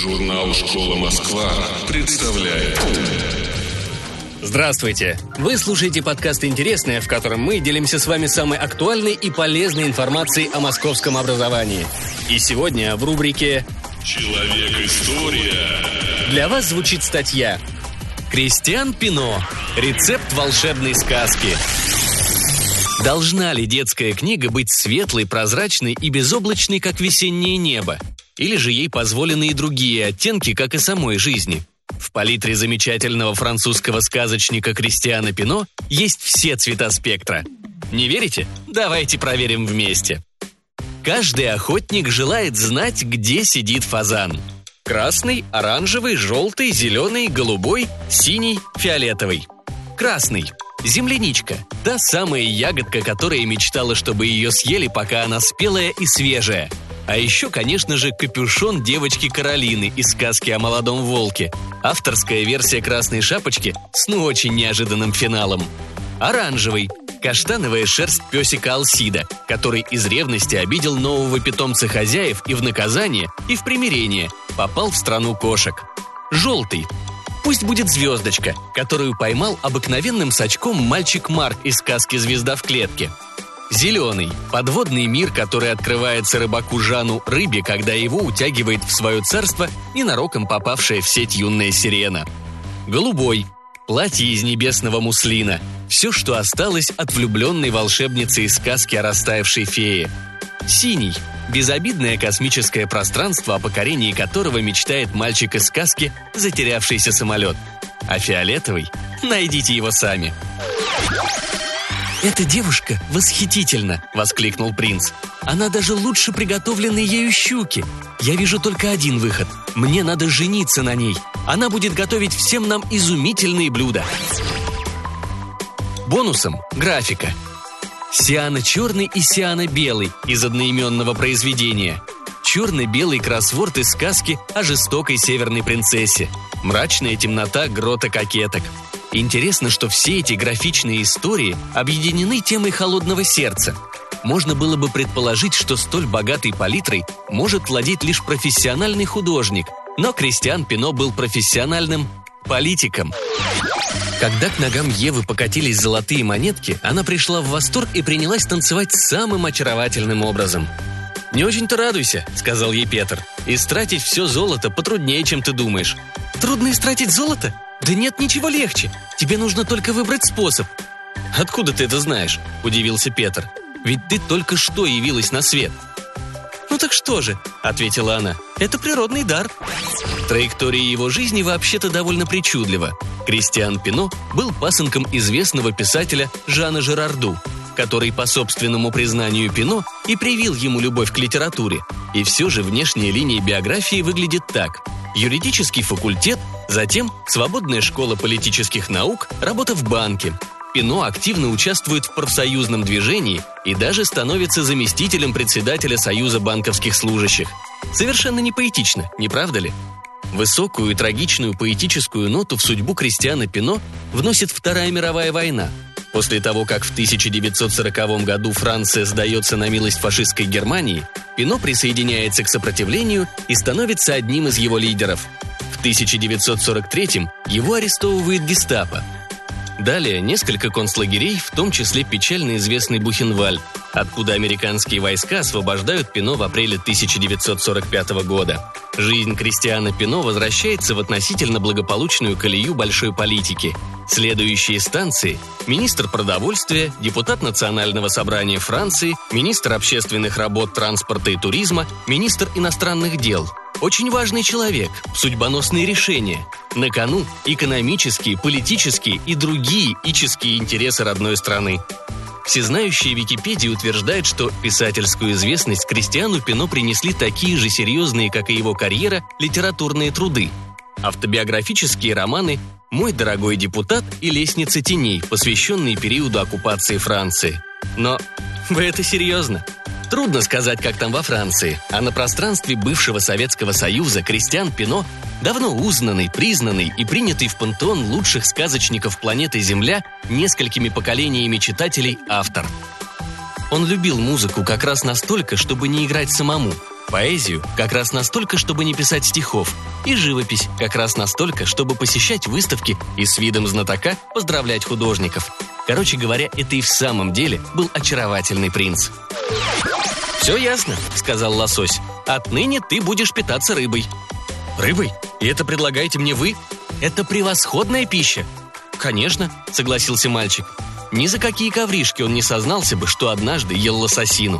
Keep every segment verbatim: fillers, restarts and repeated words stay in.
Журнал «Школа Москва» представляет. Здравствуйте! Вы слушаете подкаст «Интересное», в котором мы делимся с вами самой актуальной и полезной информацией о московском образовании. И сегодня в рубрике «Человек-история» для вас звучит статья «Кристиан Пино. Рецепт волшебной сказки». Должна ли детская книга быть светлой, прозрачной и безоблачной, как весеннее небо? Или же ей позволены и другие оттенки, как и самой жизни? В палитре замечательного французского сказочника Кристиана Пино есть все цвета спектра. Не верите? Давайте проверим вместе. Каждый охотник желает знать, где сидит фазан. Красный, оранжевый, желтый, зеленый, голубой, синий, фиолетовый. Красный. Земляничка. Та самая ягодка, которая мечтала, чтобы ее съели, пока она спелая и свежая. А еще, конечно же, капюшон девочки Каролины из сказки о молодом волке. Авторская версия «Красной шапочки» с ну очень неожиданным финалом. Оранжевый. Каштановая шерсть песика Алсида, который из ревности обидел нового питомца хозяев и в наказание, и в примирение попал в страну кошек. Желтый. Пусть будет звездочка, которую поймал обыкновенным сачком мальчик Марк из сказки «Звезда в клетке». Зеленый – подводный мир, который открывается рыбаку Жану Рыбе, когда его утягивает в свое царство ненароком попавшая в сеть юная сирена. Голубой – платье из небесного муслина, все, что осталось от влюбленной волшебницы из сказки о растаявшей фее. Синий – безобидное космическое пространство, о покорении которого мечтает мальчик из сказки «Затерявшийся самолет». А фиолетовый – найдите его сами. «Эта девушка восхитительна!» – воскликнул принц. «Она даже лучше приготовленной ею щуки. Я вижу только один выход. Мне надо жениться на ней. Она будет готовить всем нам изумительные блюда». Бонусом – графика. Сиано-черный и сиано-белый из одноименного произведения. Черно-белый кроссворд из сказки о жестокой северной принцессе. Мрачная темнота грота кокеток. Интересно, что все эти графичные истории объединены темой холодного сердца. Можно было бы предположить, что столь богатой палитрой может владеть лишь профессиональный художник, но Кристиан Пино был профессиональным политиком. Когда к ногам Евы покатились золотые монетки, она пришла в восторг и принялась танцевать самым очаровательным образом. «Не очень-то радуйся», — сказал ей Петр. «Истратить все золото потруднее, чем ты думаешь». «Трудно истратить золото? Да нет ничего легче. Тебе нужно только выбрать способ». «Откуда ты это знаешь?» – удивился Петр. «Ведь ты только что явилась на свет». «Ну так что же?» – ответила она. «Это природный дар». Траектория его жизни вообще-то довольно причудлива. Кристиан Пино был пасынком известного писателя Жана Жерарду, который, по собственному признанию Пино, и привил ему любовь к литературе. И все же внешняя линия биографии выглядит так. Юридический факультет, затем свободная школа политических наук, работа в банке. Пино активно участвует в профсоюзном движении и даже становится заместителем председателя Союза банковских служащих. Совершенно не поэтично, не правда ли? Высокую и трагичную поэтическую ноту в судьбу Кристиана Пино вносит Вторая мировая война. После того, как в тысяча девятьсот сороковом году Франция сдается на милость фашистской Германии, Пино присоединяется к сопротивлению и становится одним из его лидеров. В тысяча девятьсот сорок третьем его арестовывает гестапо. Далее несколько концлагерей, в том числе печально известный Бухенвальд, откуда американские войска освобождают Пино в апреле тысяча девятьсот сорок пятого года. Жизнь Кристиана Пино возвращается в относительно благополучную колею большой политики. Следующие станции – министр продовольствия, депутат Национального собрания Франции, министр общественных работ, транспорта и туризма, министр иностранных дел. Очень важный человек, судьбоносные решения. На кону экономические, политические и другие ические интересы родной страны. Всезнающая Википедия утверждает, что писательскую известность Кристиану Пино принесли такие же серьезные, как и его карьера, литературные труды. Автобиографические романы «Мой дорогой депутат» и «Лестница теней», посвященные периоду оккупации Франции. Но вы это серьезно? Трудно сказать, как там во Франции, а на пространстве бывшего Советского Союза Кристиан Пино – давно узнанный, признанный и принятый в пантеон лучших сказочников планеты Земля несколькими поколениями читателей автор. Он любил музыку как раз настолько, чтобы не играть самому, поэзию как раз настолько, чтобы не писать стихов, и живопись как раз настолько, чтобы посещать выставки и с видом знатока поздравлять художников. Короче говоря, это и в самом деле был очаровательный принц. «Все ясно», — сказал лосось. «Отныне ты будешь питаться рыбой». «Рыбой? И это предлагаете мне вы? Это превосходная пища». «Конечно», — согласился мальчик. Ни за какие ковришки он не сознался бы, что однажды ел лососину.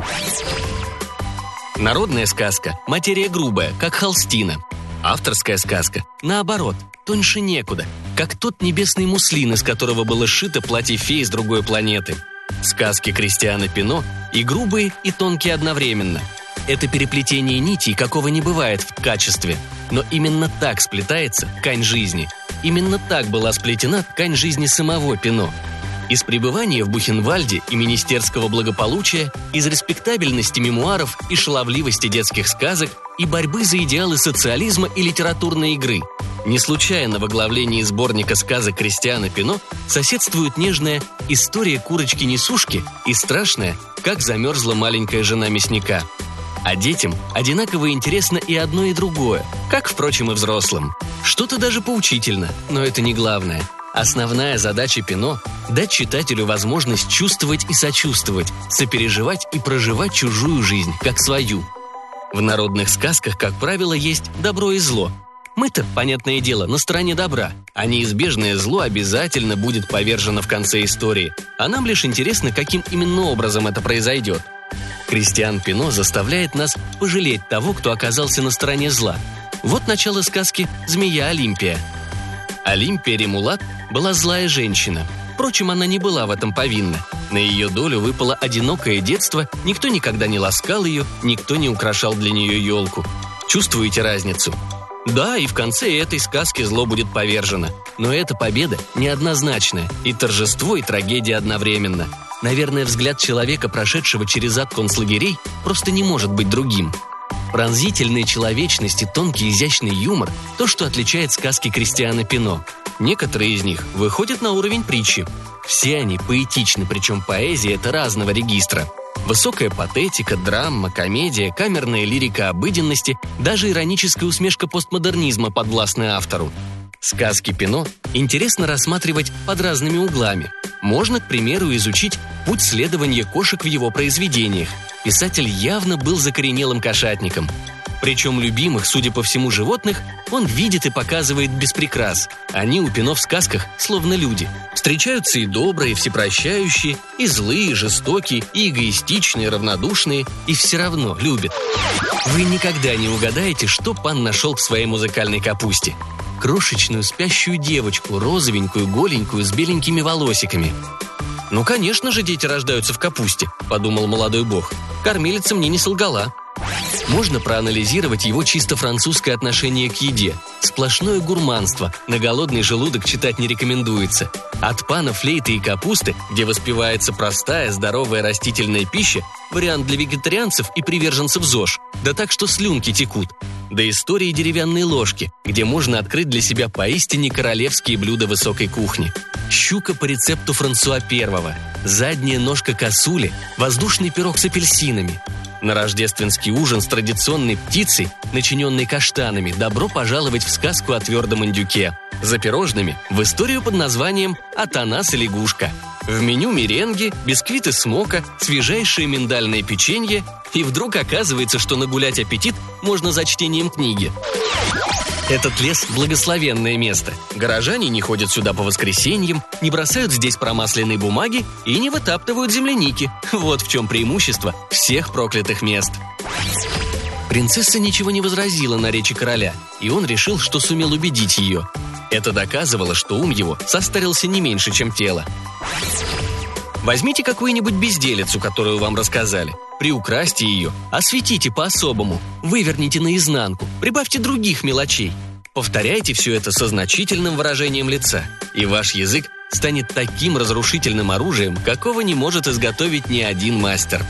Народная сказка – материя грубая, как холстина. Авторская сказка – наоборот, тоньше некуда, как тот небесный муслин, из которого было сшито платье феи с другой планеты. Сказки Кристиана Пино и грубые, и тонкие одновременно. Это переплетение нитей, какого не бывает в качестве. Но именно так сплетается ткань жизни. Именно так была сплетена ткань жизни самого Пино. Из пребывания в Бухенвальде и министерского благополучия, из респектабельности мемуаров и шаловливости детских сказок и борьбы за идеалы социализма и литературной игры. Не случайно в оглавлении сборника сказок Кристиана Пино соседствует нежная «История курочки-несушки» и страшная «Как замерзла маленькая жена мясника». А детям одинаково интересно и одно, и другое, как, впрочем, и взрослым. Что-то даже поучительно, но это не главное. Основная задача Пино – дать читателю возможность чувствовать и сочувствовать, сопереживать и проживать чужую жизнь, как свою. В народных сказках, как правило, есть добро и зло. Мы-то, понятное дело, на стороне добра, а неизбежное зло обязательно будет повержено в конце истории, а нам лишь интересно, каким именно образом это произойдет. Кристиан Пино заставляет нас пожалеть того, кто оказался на стороне зла. Вот начало сказки «Змея Олимпия». Олимпия Ремулат была злая женщина. Впрочем, она не была в этом повинна. На ее долю выпало одинокое детство, никто никогда не ласкал ее, никто не украшал для нее елку. Чувствуете разницу? Да, и в конце этой сказки зло будет повержено. Но эта победа неоднозначная, и торжество, и трагедия одновременно. Наверное, взгляд человека, прошедшего через ад концлагерей, просто не может быть другим. Пронзительная человечность и тонкий изящный юмор – то, что отличает сказки Кристиана Пино. Некоторые из них выходят на уровень притчи. Все они поэтичны, причем поэзия – это разного регистра. Высокая патетика, драма, комедия, камерная лирика обыденности, даже ироническая усмешка постмодернизма подвластны автору. Сказки Пино интересно рассматривать под разными углами. Можно, к примеру, изучить путь следования кошек в его произведениях. Писатель явно был закоренелым кошатником. Причем любимых, судя по всему, животных он видит и показывает без прикрас. Они у Пино в сказках словно люди. Встречаются и добрые, и всепрощающие, и злые, и жестокие, и эгоистичные, и равнодушные, и все равно любят. Вы никогда не угадаете, что пан нашел в своей музыкальной капусте. Крошечную спящую девочку, розовенькую, голенькую, с беленькими волосиками. «Ну, конечно же, дети рождаются в капусте», — подумал молодой бог. «Кормилица мне не солгала». Можно проанализировать его чисто французское отношение к еде. Сплошное гурманство, на голодный желудок читать не рекомендуется. От пана флейты и капусты, где воспевается простая, здоровая растительная пища, вариант для вегетарианцев и приверженцев ЗОЖ, да так, что слюнки текут. До истории деревянной ложки, где можно открыть для себя поистине королевские блюда высокой кухни. Щука по рецепту Франсуа Первого, задняя ножка косули, воздушный пирог с апельсинами. На рождественский ужин с традиционной птицей, начиненной каштанами, добро пожаловать в сказку о твердом индюке. За пирожными в историю под названием «Атанас и лягушка». В меню меренги, бисквиты с мока, свежайшее миндальное печенье, и вдруг оказывается, что нагулять аппетит можно за чтением книги. Этот лес – благословенное место. Горожане не ходят сюда по воскресеньям, не бросают здесь промасленной бумаги и не вытаптывают земляники. Вот в чем преимущество всех проклятых мест. Принцесса ничего не возразила на речи короля, и он решил, что сумел убедить ее. Это доказывало, что ум его состарился не меньше, чем тело. Возьмите какую-нибудь безделицу, которую вам рассказали. Приукрасьте ее, осветите по-особому, выверните наизнанку, прибавьте других мелочей. Повторяйте все это со значительным выражением лица, и ваш язык станет таким разрушительным оружием, какого не может изготовить ни один мастер.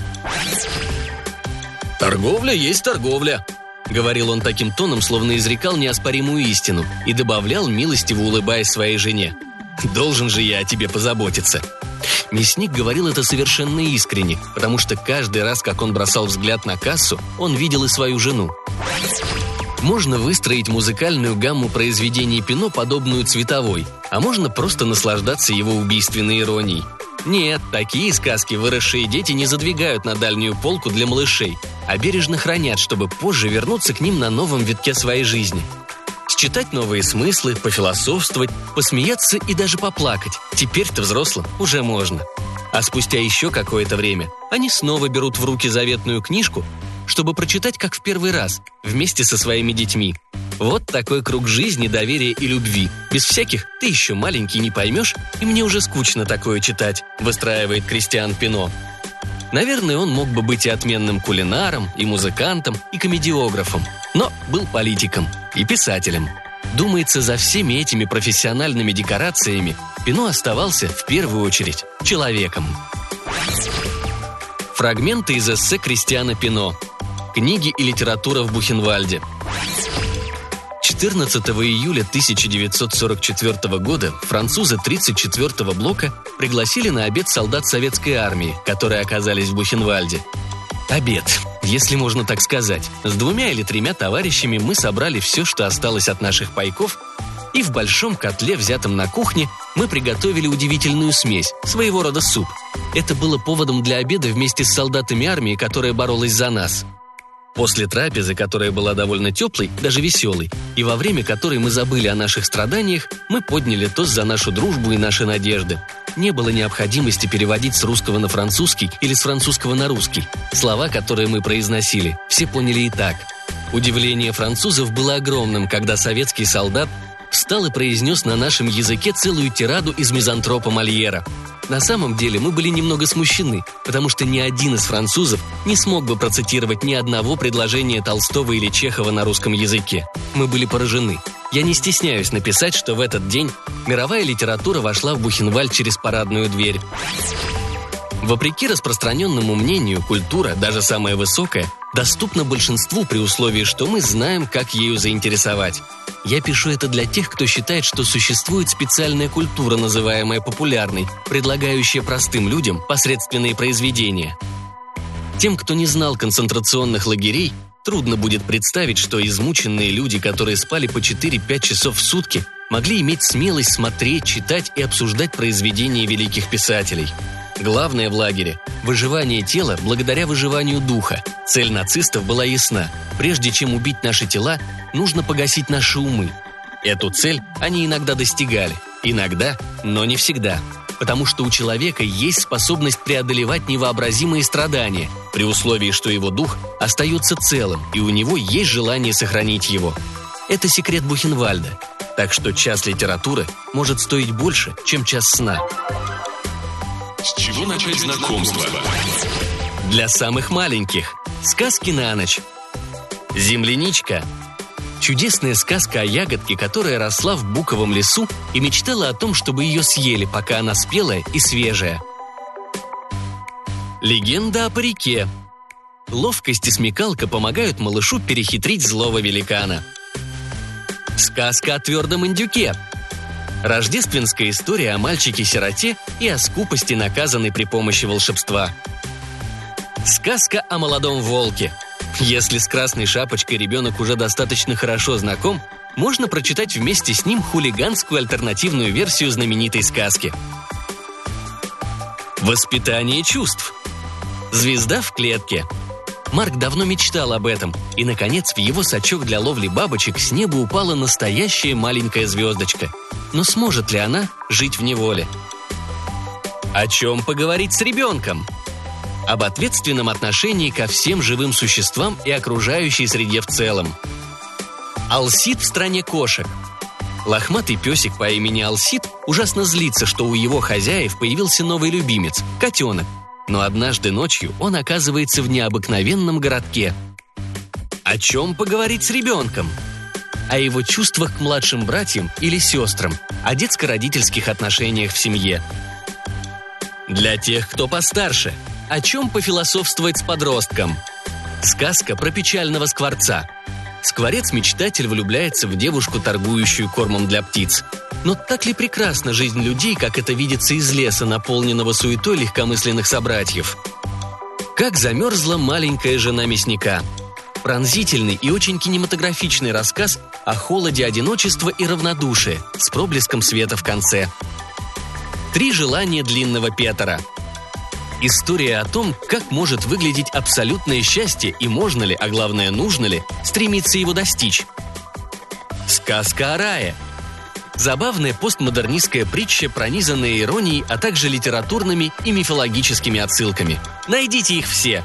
«Торговля есть торговля», — говорил он таким тоном, словно изрекал неоспоримую истину, и добавлял, милостиво улыбаясь своей жене. «Должен же я о тебе позаботиться. Мясник говорил это совершенно искренне, потому что каждый раз, как он бросал взгляд на кассу, он видел и свою жену. Можно выстроить музыкальную гамму произведений Пино, подобную цветовой, а можно просто наслаждаться его убийственной иронией. Нет, такие сказки выросшие дети не задвигают на дальнюю полку для малышей, а бережно хранят, чтобы позже вернуться к ним на новом витке своей жизни. Считать новые смыслы, пофилософствовать, посмеяться и даже поплакать. Теперь-то взрослым уже можно. А спустя еще какое-то время они снова берут в руки заветную книжку, чтобы прочитать как в первый раз, вместе со своими детьми. Вот такой круг жизни, доверия и любви. Без всяких «ты еще маленький, не поймешь, и мне уже скучно такое читать», выстраивает Кристиан Пино. Наверное, он мог бы быть и отменным кулинаром, и музыкантом, и комедиографом, но был политиком и писателем. Думается, за всеми этими профессиональными декорациями Пино оставался, в первую очередь, человеком. Фрагменты из эссе Кристиана Пино. Книги и литература в Бухенвальде. четырнадцатого июля тысяча девятьсот сорок четвёртого года французы тридцать четвёртого блока пригласили на обед солдат советской армии, которые оказались в Бухенвальде. Обед, если можно так сказать. С двумя или тремя товарищами мы собрали все, что осталось от наших пайков, и в большом котле, взятом на кухне, мы приготовили удивительную смесь, своего рода суп. Это было поводом для обеда вместе с солдатами армии, которая боролась за нас. После трапезы, которая была довольно теплой, даже веселой, и во время которой мы забыли о наших страданиях, мы подняли тост за нашу дружбу и наши надежды. Не было необходимости переводить с русского на французский или с французского на русский. Слова, которые мы произносили, все поняли и так. Удивление французов было огромным, когда советский солдат встал и произнес на нашем языке целую тираду из мизантропа Мольера. На самом деле мы были немного смущены, потому что ни один из французов не смог бы процитировать ни одного предложения Толстого или Чехова на русском языке. Мы были поражены. Я не стесняюсь написать, что в этот день мировая литература вошла в Бухенвальд через парадную дверь. Вопреки распространенному мнению, культура, даже самая высокая, доступна большинству при условии, что мы знаем, как ею заинтересовать. Я пишу это для тех, кто считает, что существует специальная культура, называемая популярной, предлагающая простым людям посредственные произведения. Тем, кто не знал концентрационных лагерей, трудно будет представить, что измученные люди, которые спали по четыре-пять часов в сутки, могли иметь смелость смотреть, читать и обсуждать произведения великих писателей. Главное в лагере – выживание тела благодаря выживанию духа. Цель нацистов была ясна. Прежде чем убить наши тела, нужно погасить наши умы. Эту цель они иногда достигали. Иногда, но не всегда. Потому что у человека есть способность преодолевать невообразимые страдания, при условии, что его дух остается целым, и у него есть желание сохранить его. Это секрет Бухенвальда. Так что час литературы может стоить больше, чем час сна. С чего начать знакомство? Для самых маленьких. Сказки на ночь. Земляничка. Чудесная сказка о ягодке, которая росла в буковом лесу и мечтала о том, чтобы ее съели, пока она спелая и свежая. Легенда о парике. Ловкость и смекалка помогают малышу перехитрить злого великана. Сказка о твердом индюке. Рождественская история о мальчике-сироте и о скупости, наказанной при помощи волшебства. Сказка о молодом волке. Если с Красной Шапочкой ребенок уже достаточно хорошо знаком, можно прочитать вместе с ним хулиганскую альтернативную версию знаменитой сказки. Воспитание чувств. Звезда в клетке. Марк давно мечтал об этом, и, наконец, в его сачок для ловли бабочек с неба упала настоящая маленькая звездочка. Но сможет ли она жить в неволе? О чем поговорить с ребенком? Об ответственном отношении ко всем живым существам и окружающей среде в целом. Алсид в стране кошек. Лохматый песик по имени Алсид ужасно злится, что у его хозяев появился новый любимец – котенок. Но однажды ночью он оказывается в необыкновенном городке. О чем поговорить с ребенком? О его чувствах к младшим братьям или сестрам, о детско-родительских отношениях в семье. Для тех, кто постарше, о чем пофилософствовать с подростком? Сказка про печального скворца. Скворец-мечтатель влюбляется в девушку, торгующую кормом для птиц. Но так ли прекрасна жизнь людей, как это видится из леса, наполненного суетой легкомысленных собратьев? Как замерзла маленькая жена мясника. Пронзительный и очень кинематографичный рассказ о холоде одиночества и равнодушия с проблеском света в конце. Три желания длинного Петера. История о том, как может выглядеть абсолютное счастье и можно ли, а главное нужно ли, стремиться его достичь. Сказка о рае. Забавная постмодернистская притча, пронизанная иронией, а также литературными и мифологическими отсылками. Найдите их все.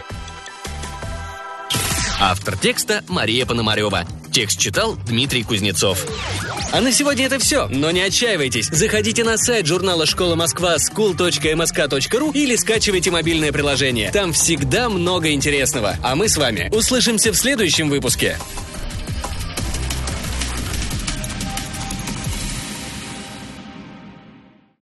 Автор текста Мария Пономарева. Текст читал Дмитрий Кузнецов. А на сегодня это все, но не отчаивайтесь. Заходите на сайт журнала «Школа Москва» скул точка эм эс ка точка ру или скачивайте мобильное приложение. Там всегда много интересного. А мы с вами услышимся в следующем выпуске.